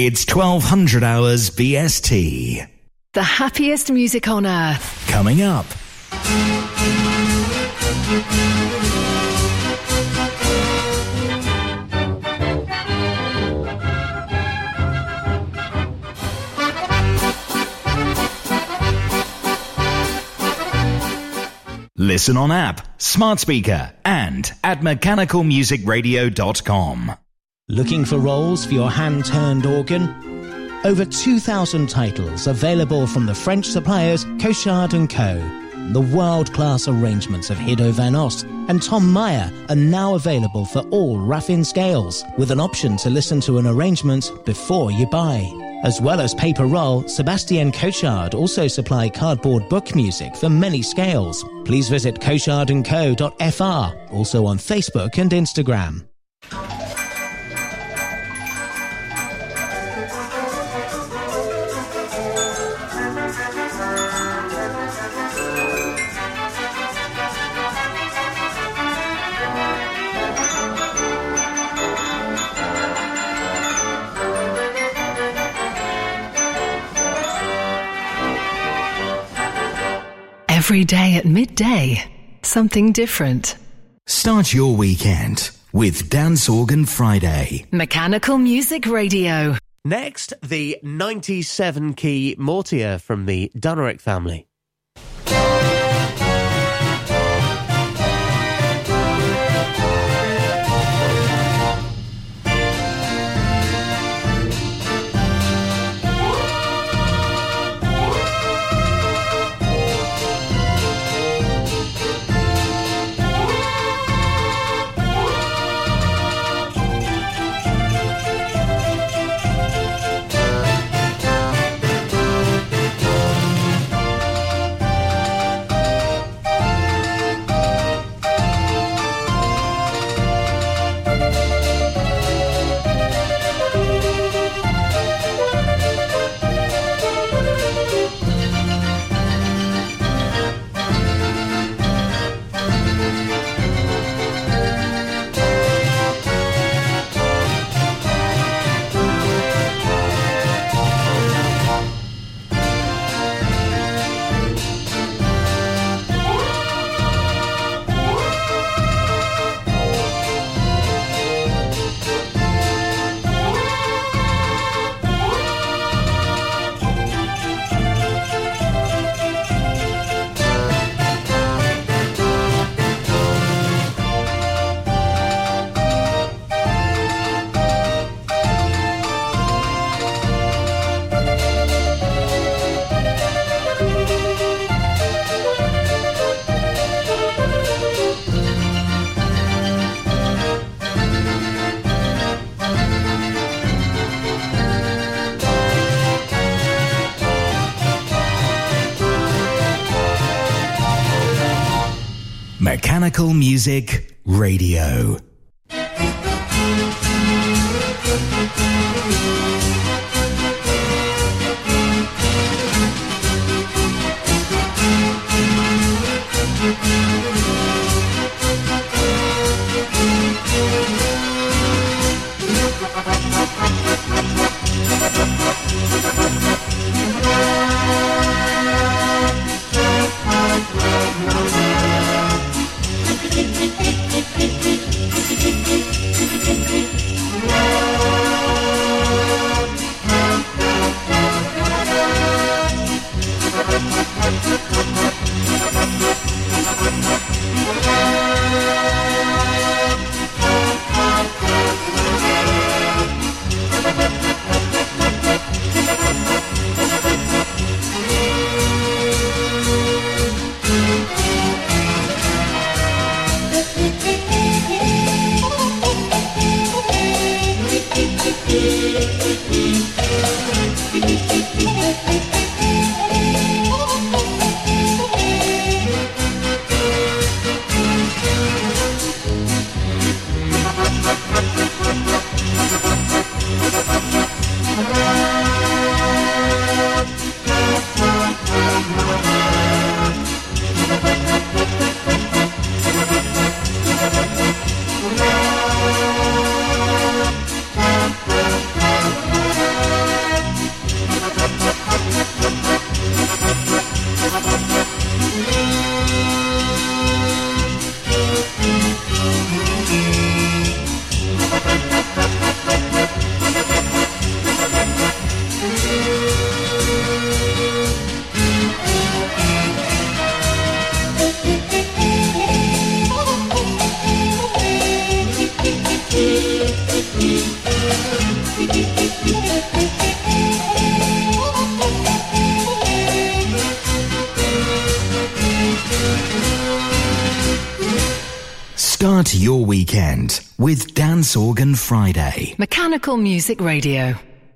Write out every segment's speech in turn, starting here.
It's 1200 hours BST. The happiest music on earth. Coming up. Listen on app, smart speaker, and at mechanicalmusicradio.com. Looking for rolls for your hand-turned organ? Over 2,000 titles available from the French suppliers Cochard & Co. The world-class arrangements of Hiddo van Ost and Tom Meyer are now available for all Raffin scales, with an option to listen to an arrangement before you buy. As well as paper roll, Sébastien Cochard also supply cardboard book music for many scales. Please visit cochardandco.fr, also on Facebook and Instagram. Every day at midday, something different. Start your weekend with Dance Organ Friday. Mechanical Music Radio. Next, the 97-key Mortier from the Dunerick family. Mechanical Music Radio. Start your weekend with Dance Organ Friday. Mechanical Music Radio.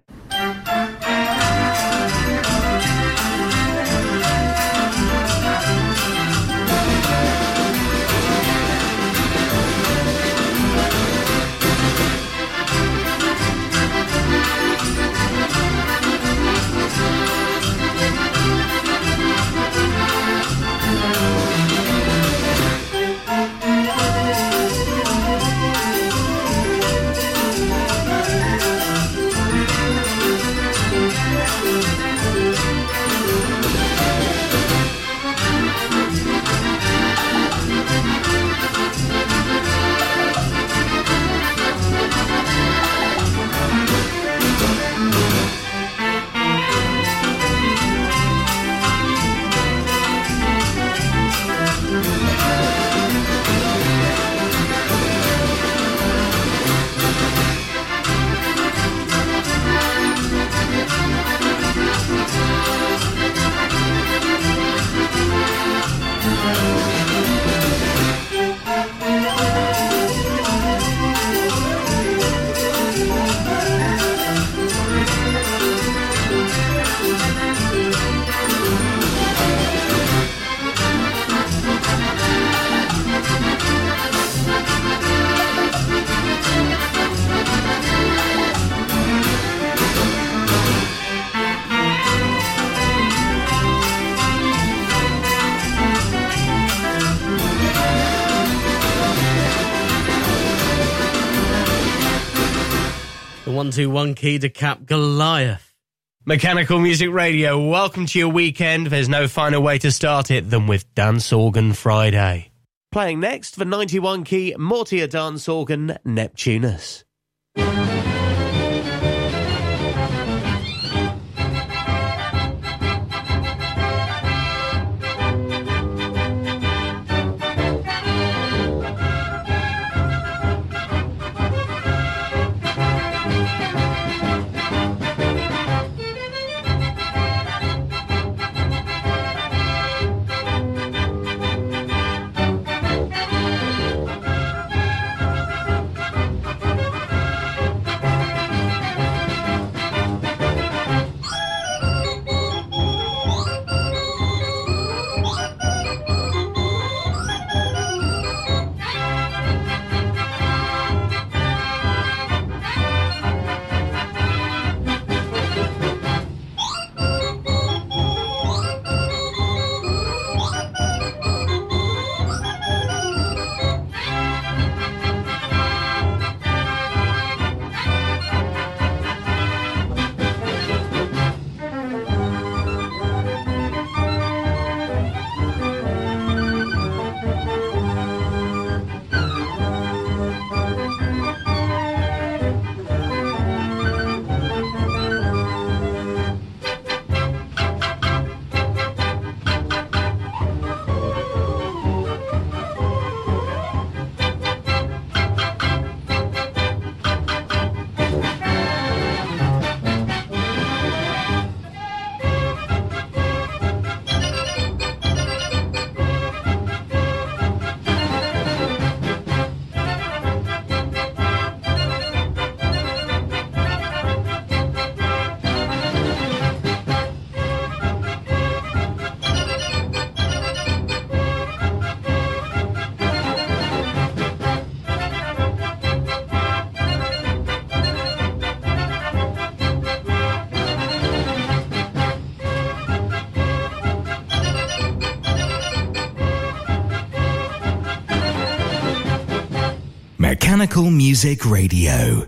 The 121 key to Cap Goliath. Mechanical Music Radio, welcome to your weekend. There's no finer way to start it than with Dance Organ Friday. Playing next, the 91 key Mortier dance organ Neptunus. Mechanical Music Radio.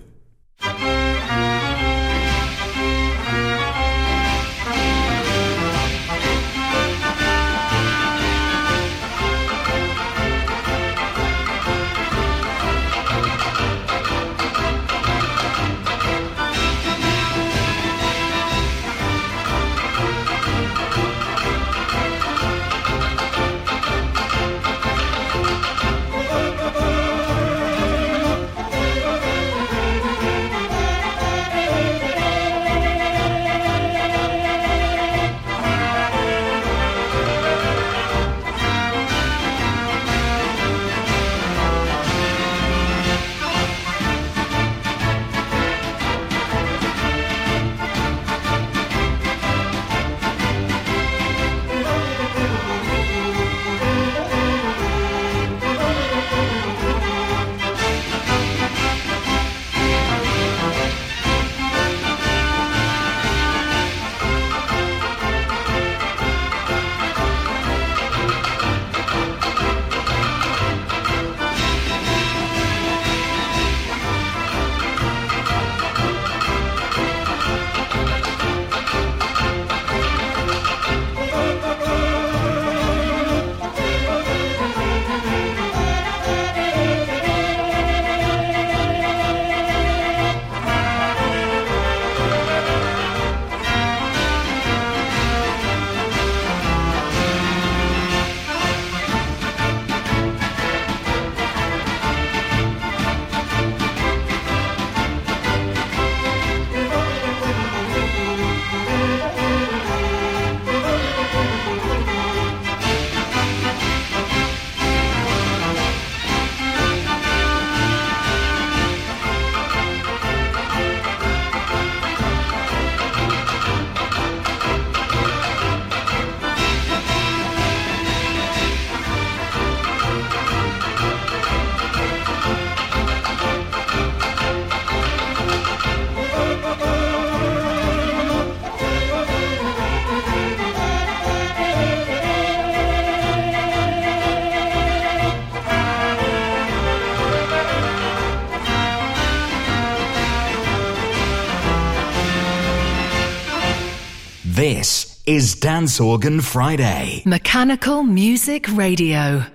This is Dance Organ Friday. Mechanical Music Radio.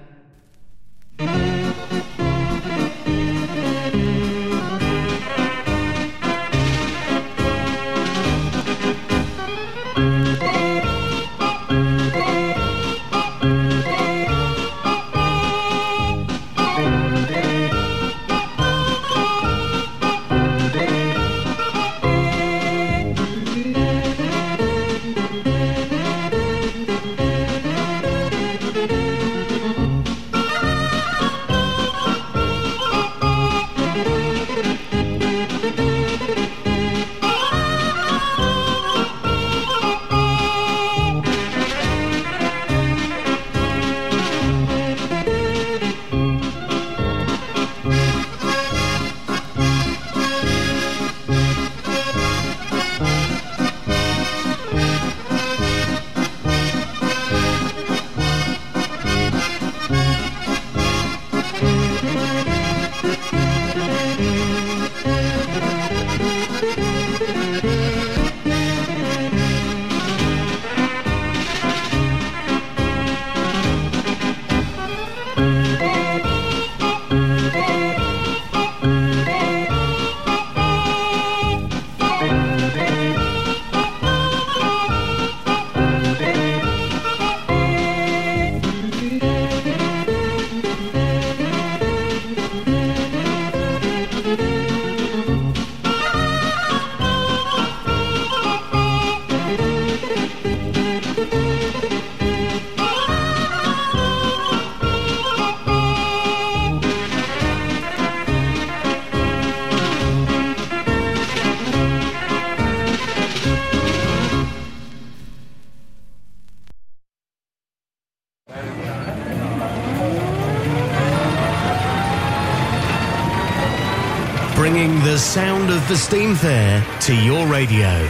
Bringing the sound of the Steam Fair to your radio.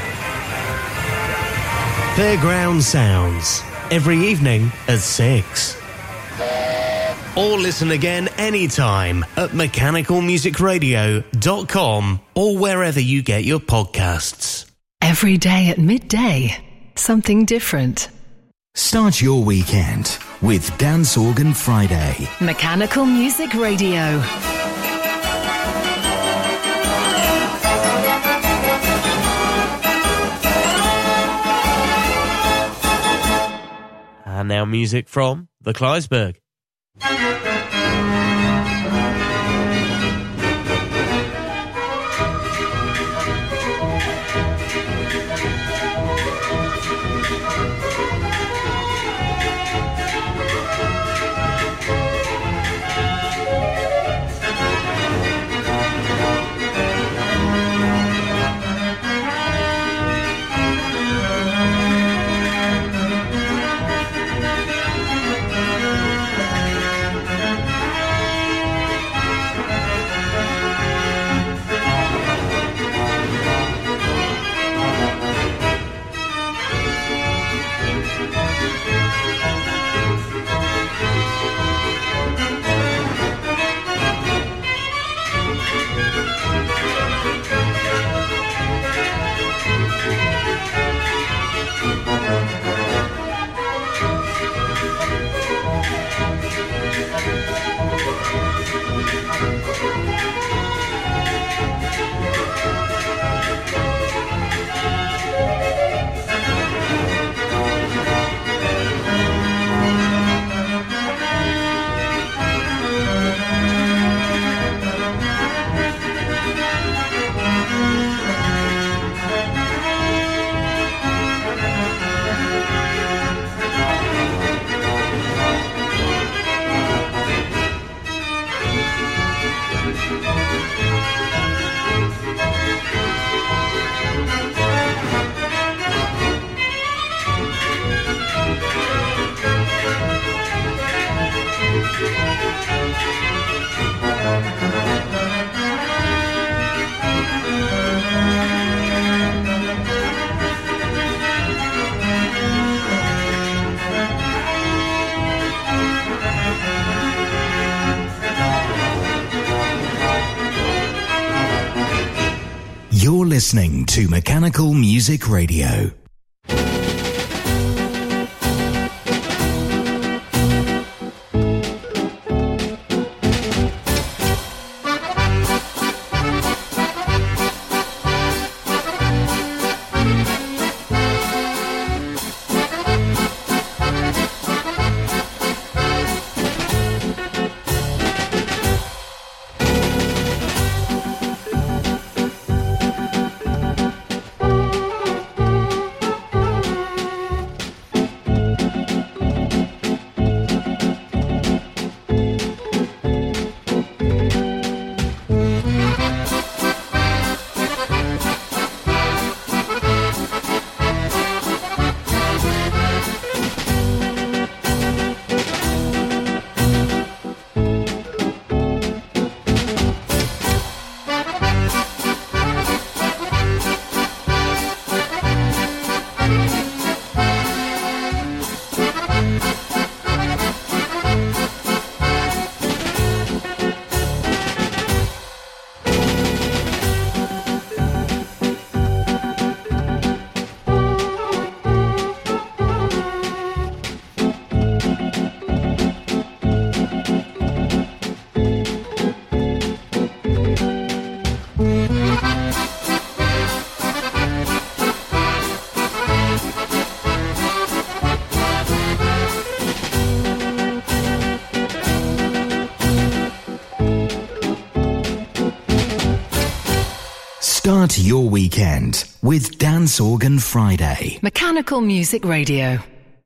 Fairground Sounds, every evening at 6. Or listen again anytime at mechanicalmusicradio.com or wherever you get your podcasts. Every day at midday, something different. Start your weekend with Dance Organ Friday. Mechanical Music Radio. And now music from the Kleisberg. You're listening to Mechanical Music Radio. Start your weekend with Dance Organ Friday. Mechanical Music Radio.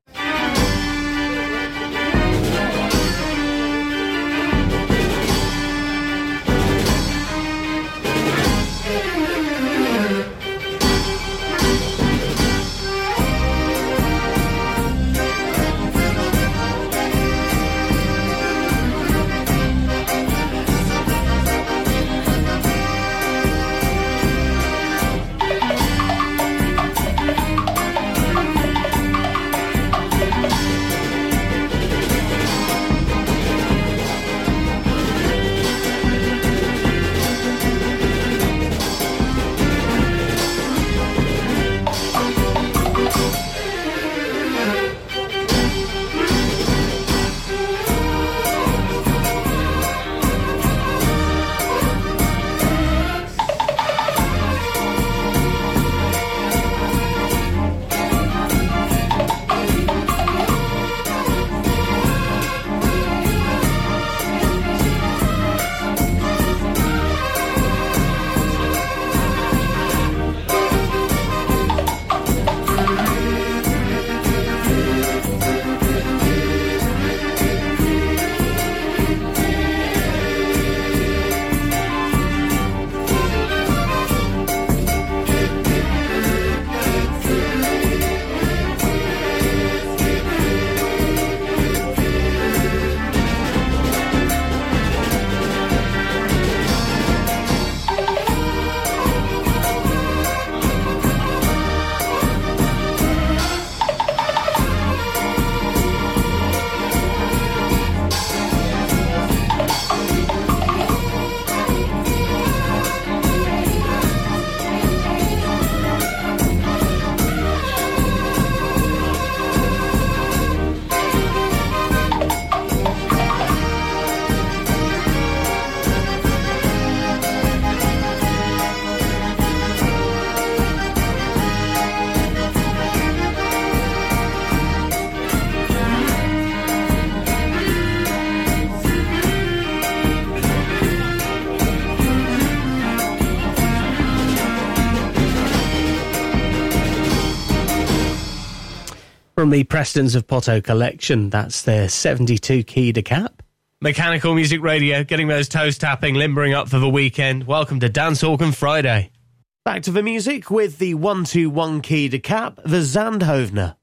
From the Prestons of Potto collection, that's their 72 key decap. Mechanical Music Radio, getting those toes tapping, limbering up for the weekend. Welcome to Dance Organ Friday. Back to the music with the 121 key decap, the Zandhovener.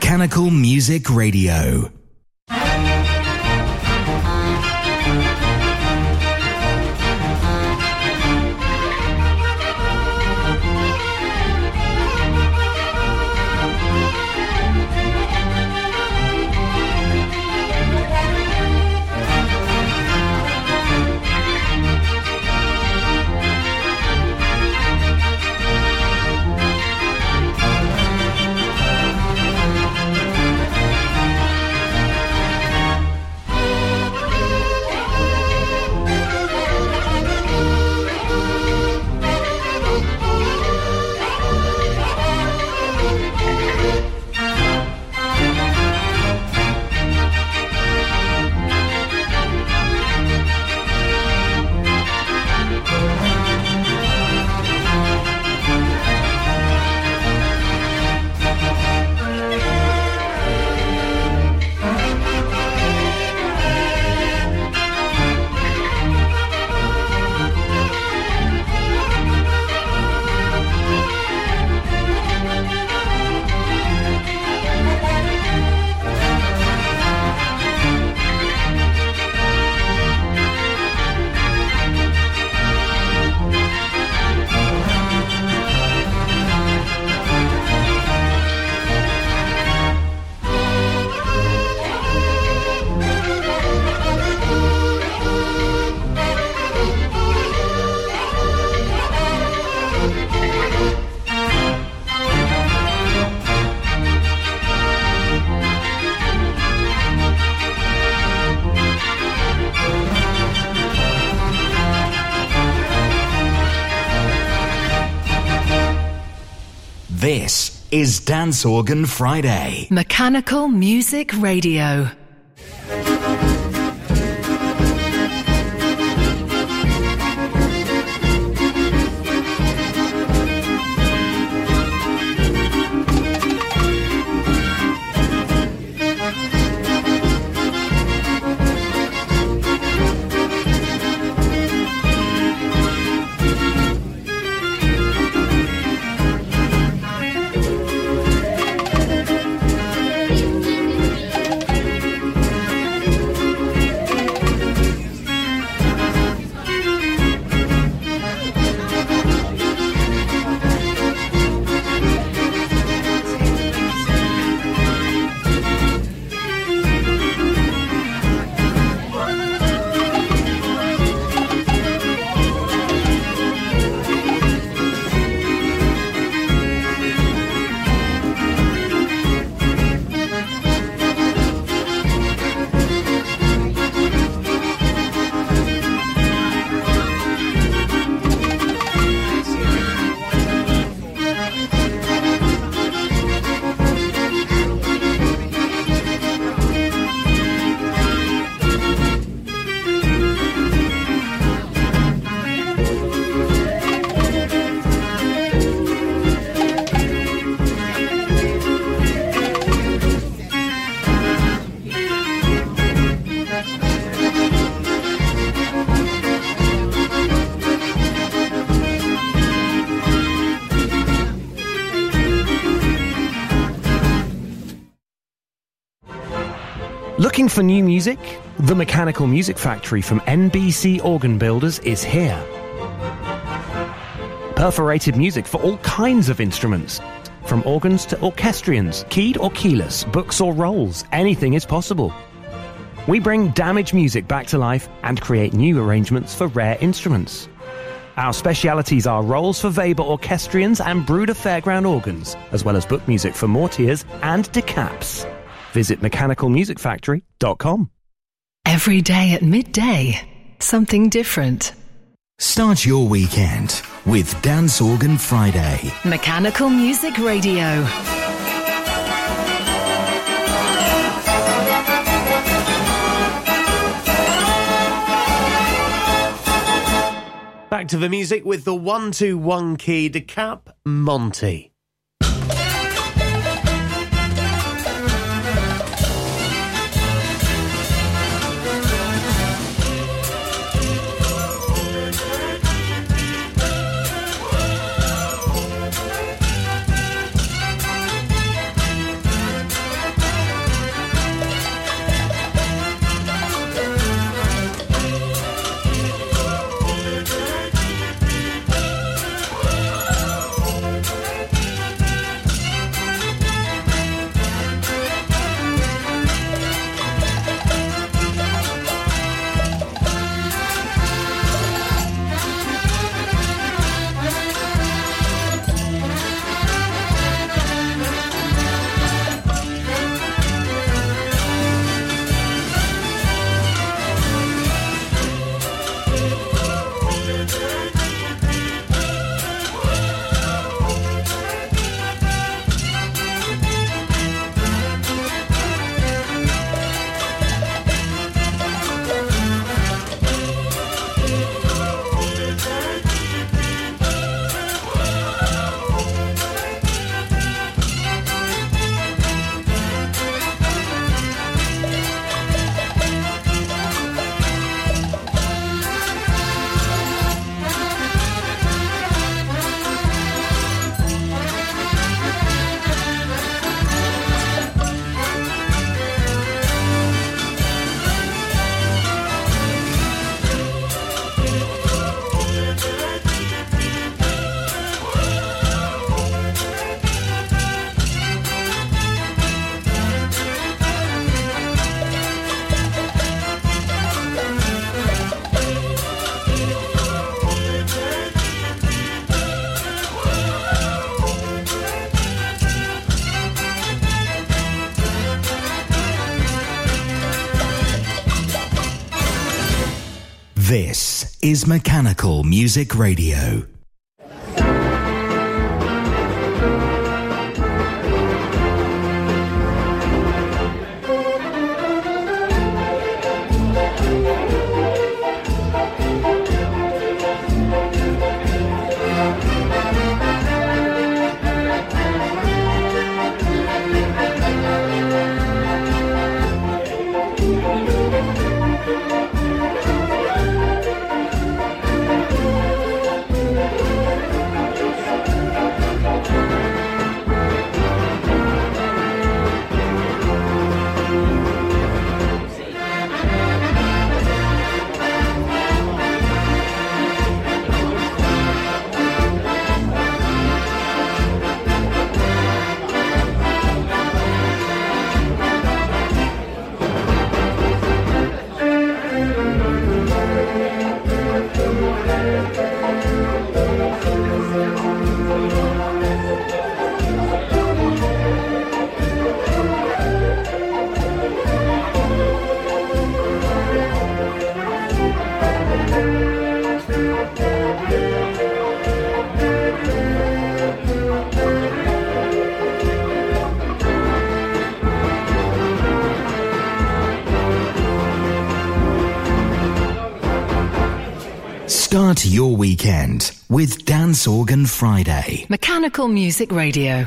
Mechanical Music Radio. This is Dance Organ Friday. Mechanical Music Radio. Looking for new music? The Mechanical Music Factory from NBC Organ Builders is here. Perforated music for all kinds of instruments. From organs to orchestrions, keyed or keyless, books or rolls, anything is possible. We bring damaged music back to life and create new arrangements for rare instruments. Our specialities are rolls for Weber orchestrions and Bruder Fairground organs, as well as book music for Mortiers and decaps. Visit mechanicalmusicfactory.com. Every day at midday, something different. Start your weekend with Dance Organ Friday. Mechanical Music Radio. Back to the music with the 1-2-1 key decap Monty. This is Mechanical Music Radio. Start your weekend with Dance Organ Friday. Mechanical Music Radio.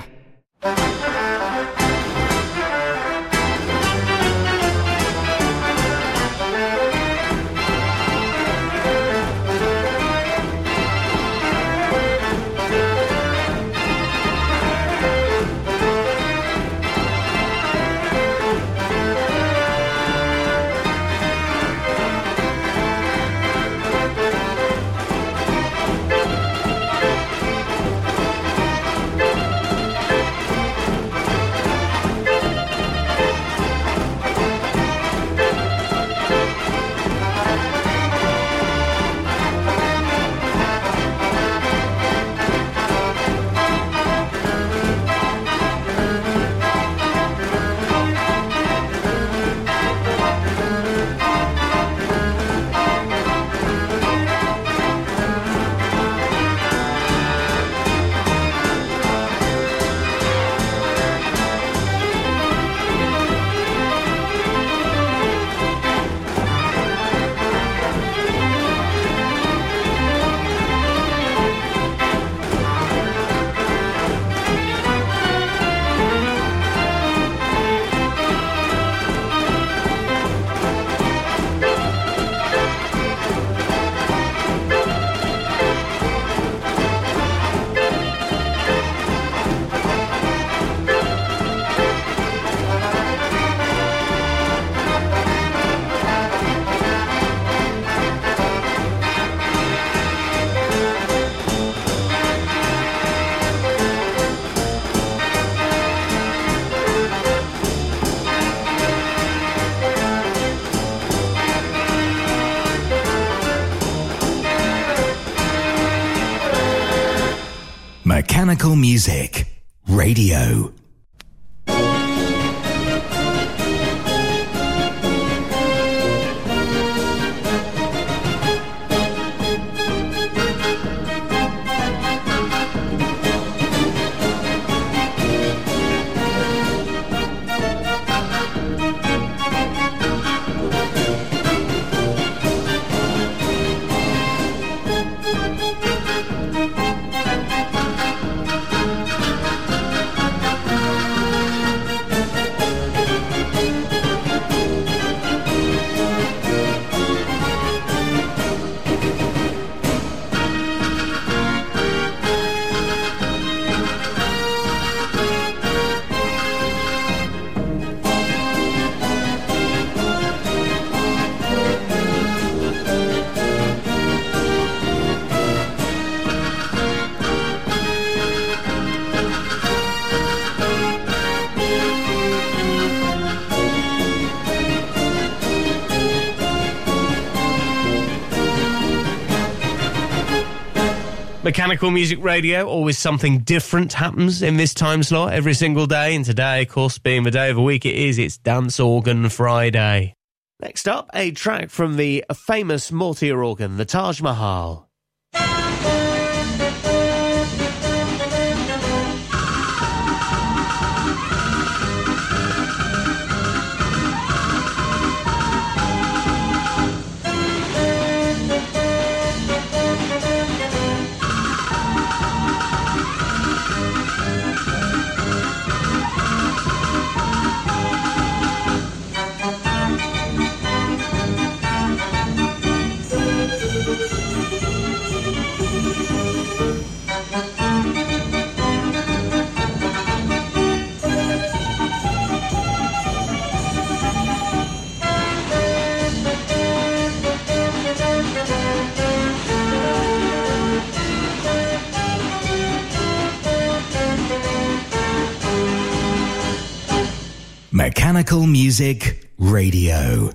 Mechanical Music Radio. Mechanical Music Radio, always something different happens in this time slot every single day. And today, of course, being the day of the week it's Dance Organ Friday. Next up, a track from the famous Mortier organ, the Taj Mahal. Mechanical Music Radio.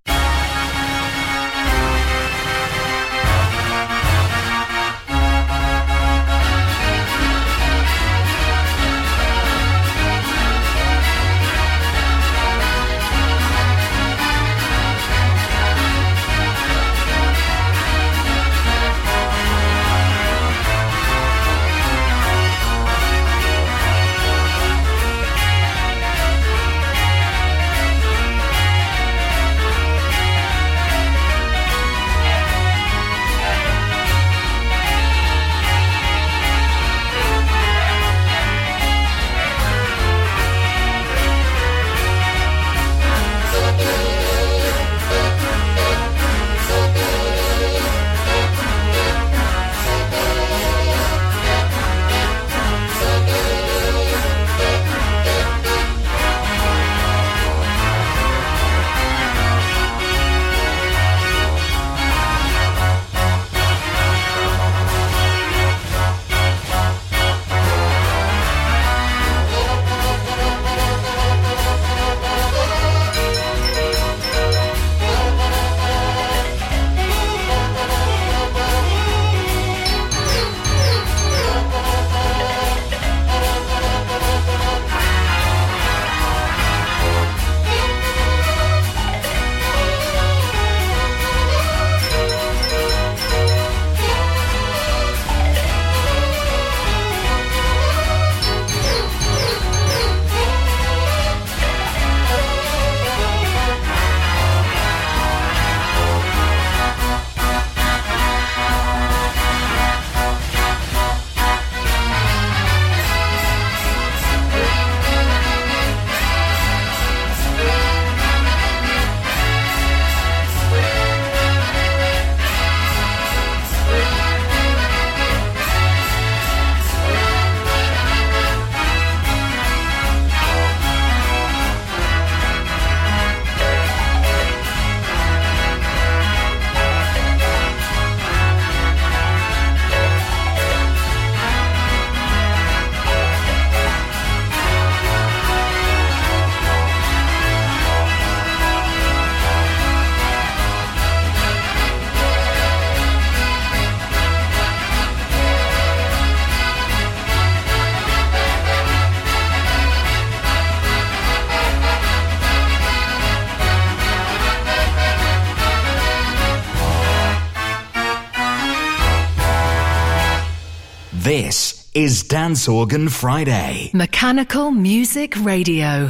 This is Dance Organ Friday. Mechanical Music Radio.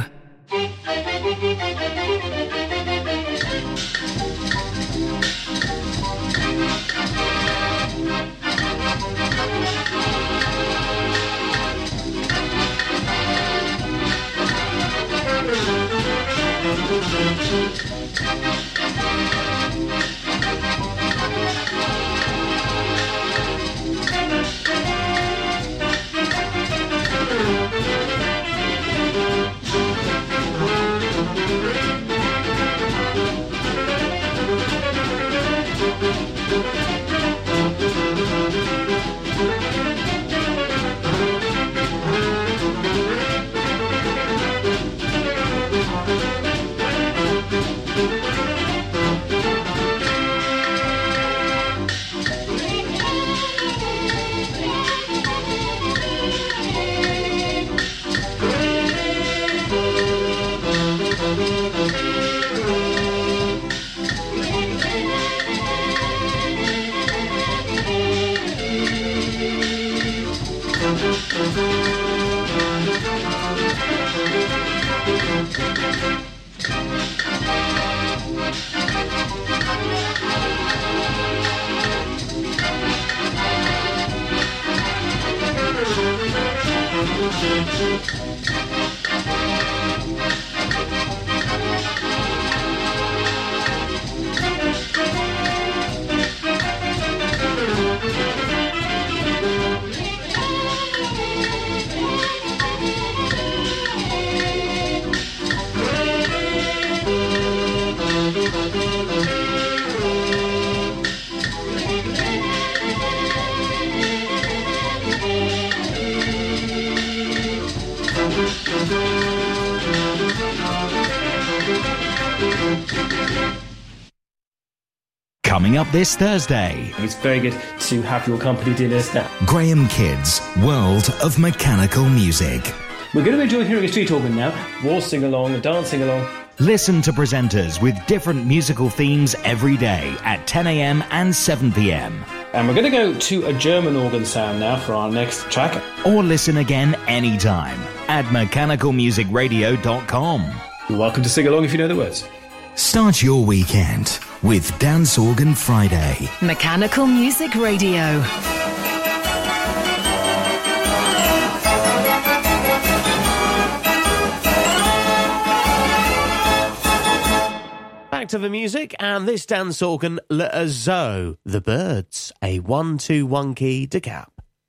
coming up this Thursday. It's very good to have your company doing this now. Graham Kidd's World of Mechanical Music. We're going to enjoy hearing a street organ now. We'll sing along, dance sing along. Listen to presenters with different musical themes every day at 10 a.m. and 7 p.m. And we're going to go to a German organ sound now for our next track. Or listen again anytime at mechanicalmusicradio.com. You're welcome to sing along if you know the words. Start your weekend with Dance Organ Friday. Mechanical Music Radio. Back to the music, and this dance organ, L'Oiseau, The Birds, a 1-2-1 key decap.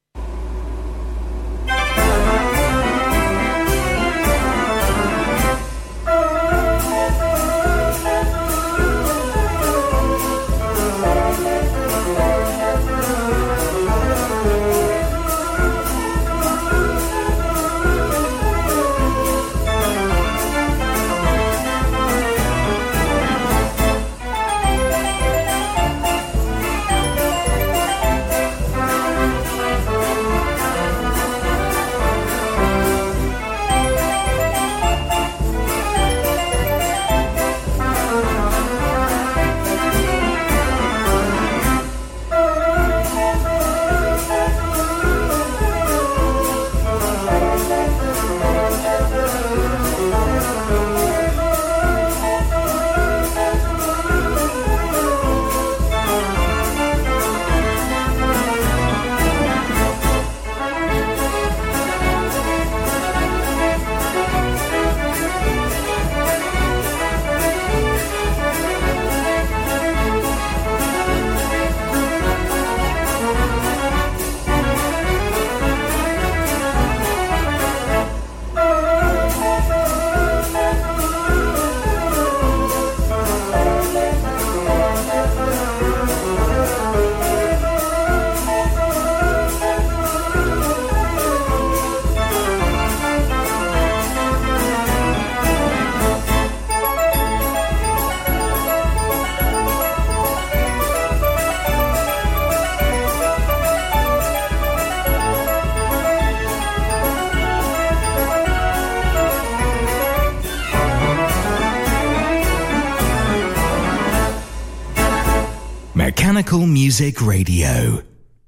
Mechanical Music Radio.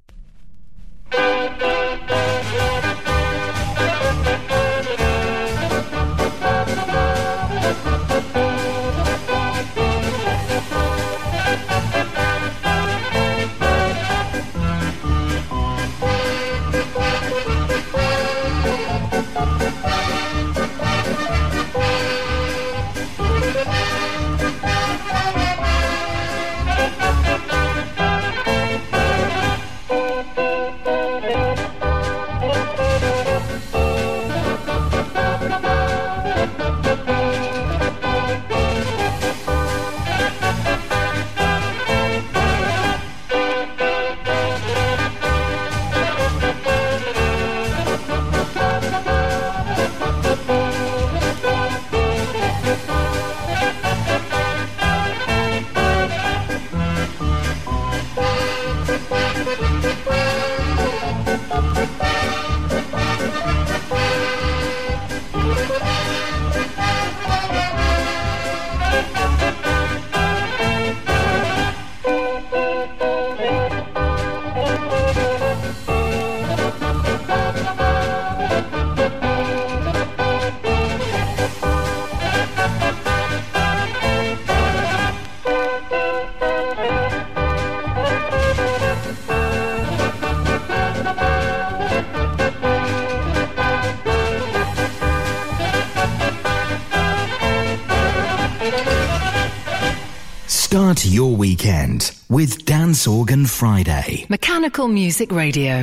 Start your weekend with Dance Organ Friday. Mechanical Music Radio.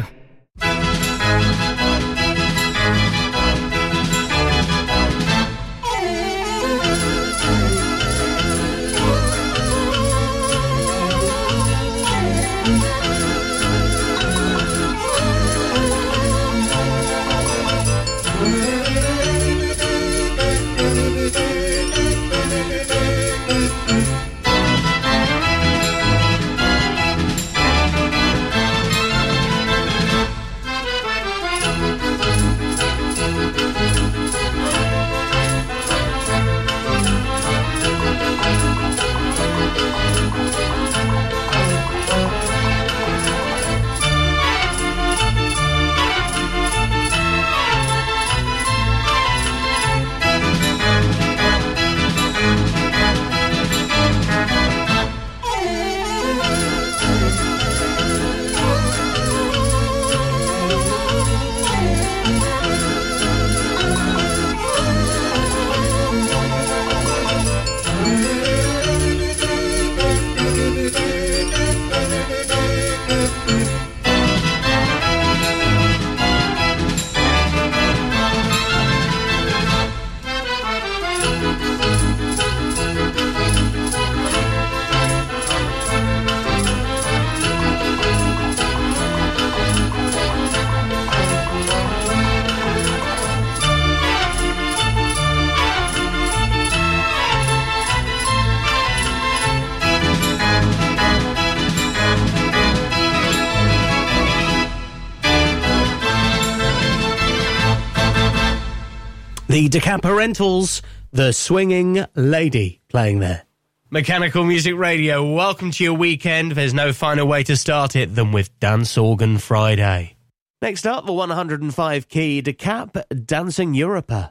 The Decap Parentals, The Swinging Lady, playing there. Mechanical Music Radio, welcome to your weekend. There's no finer way to start it than with Dance Organ Friday. Next up, the 105-key Decap Dancing Europa.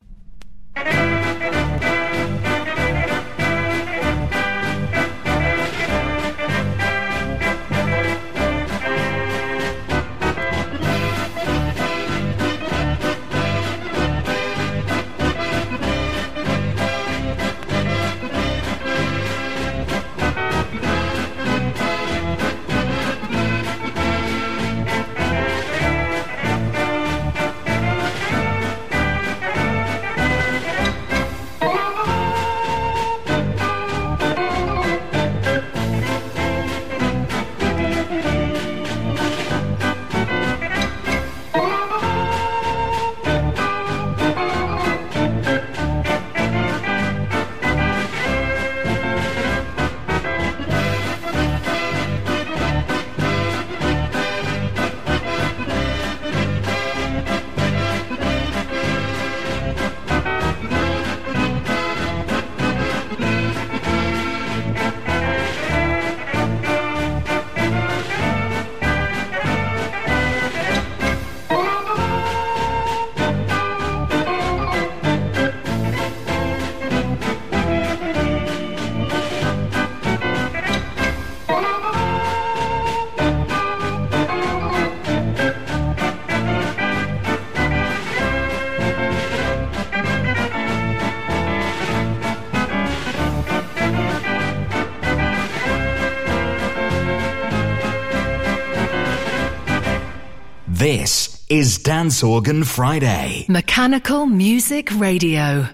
This is Dance Organ Friday. Mechanical Music Radio.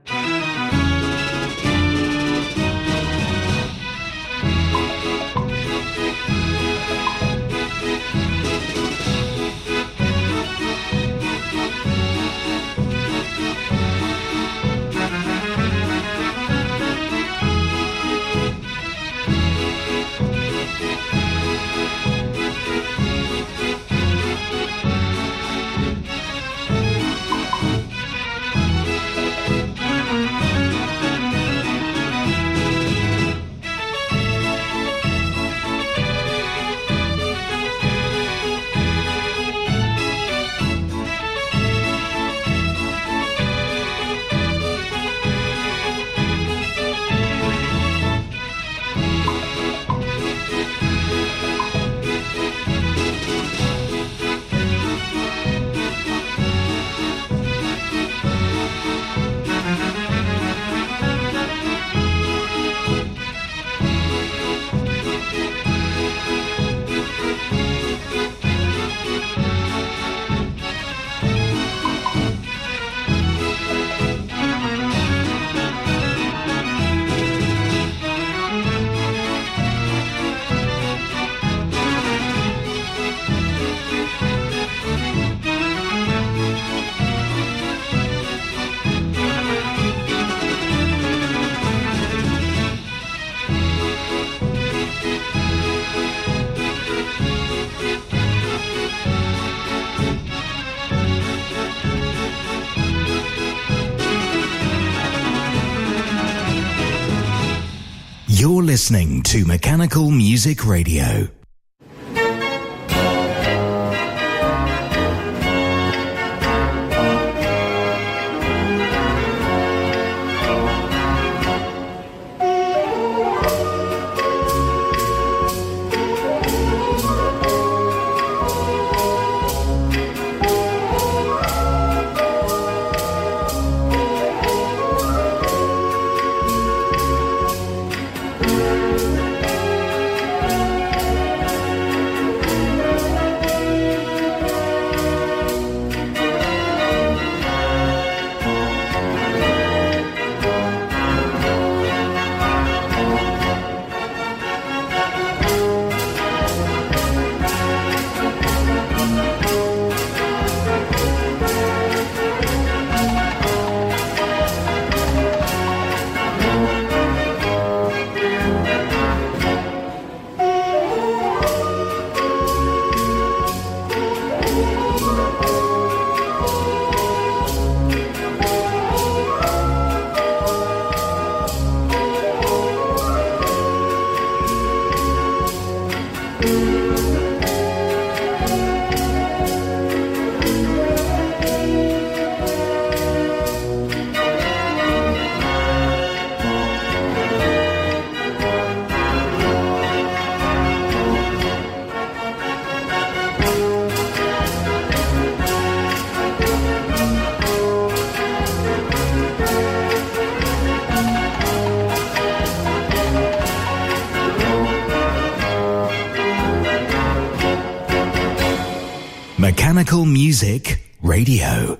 You're listening to Mechanical Music Radio. Mechanical Music Radio.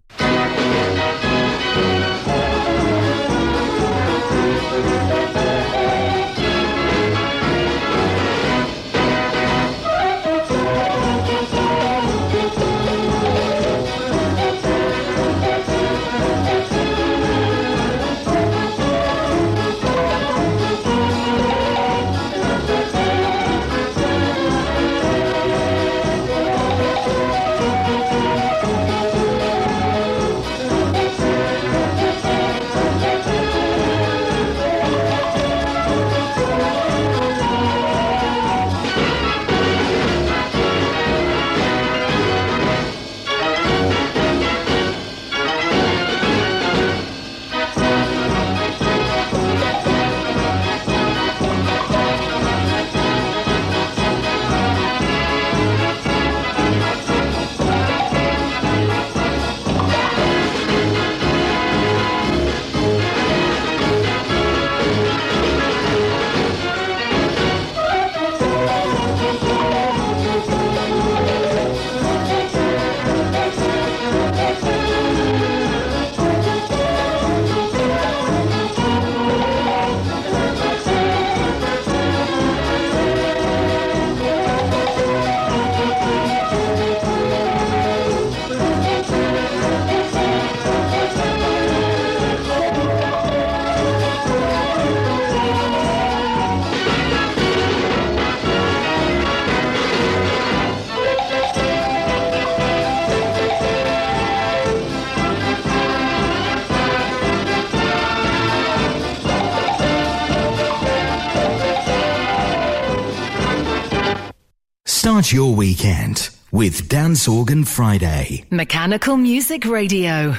Start your weekend with Dance Organ Friday. Mechanical Music Radio.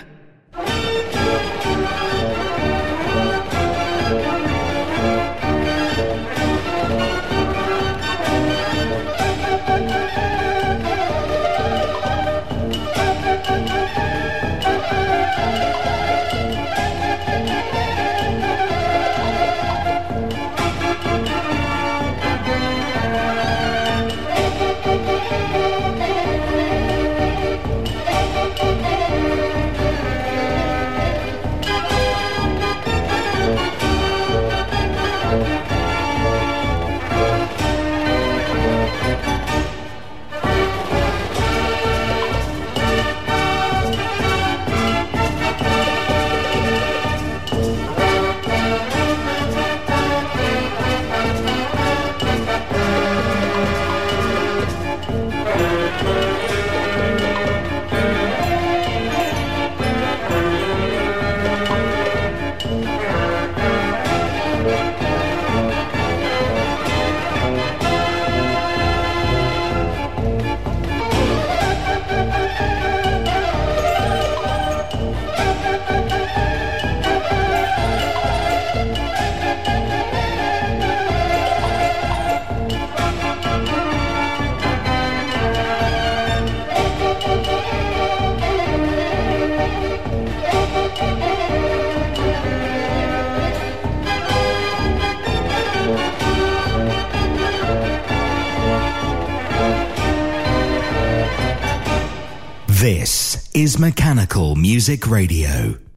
This is Mechanical Music Radio.